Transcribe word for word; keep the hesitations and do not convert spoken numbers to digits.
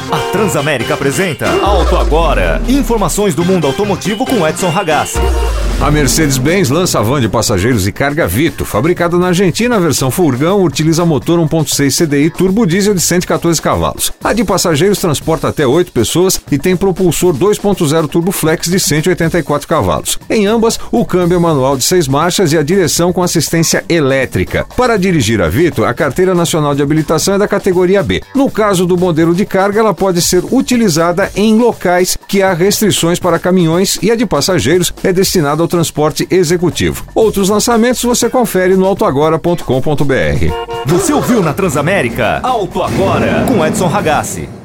A Transamérica apresenta Auto Agora. Informações do mundo automotivo com Edson Ragazzi. A Mercedes-Benz lança a van de passageiros e carga Vito. Fabricada na Argentina, a versão furgão utiliza motor um ponto seis C D I turbo diesel de cento e quatorze cavalos. A de passageiros transporta até oito pessoas e tem propulsor dois ponto zero turbo flex de cento e oitenta e quatro cavalos. Em ambas, o câmbio é manual de seis marchas e a direção com assistência elétrica. Para dirigir a Vito, a carteira nacional de habilitação é da categoria B. No caso do modelo de carga, ela pode ser utilizada em locais que há restrições para caminhões e a de passageiros é destinada ao transporte executivo. Outros lançamentos você confere no auto agora ponto com ponto b r. Você ouviu na Transamérica? Auto Agora, com Edson Ragazzi.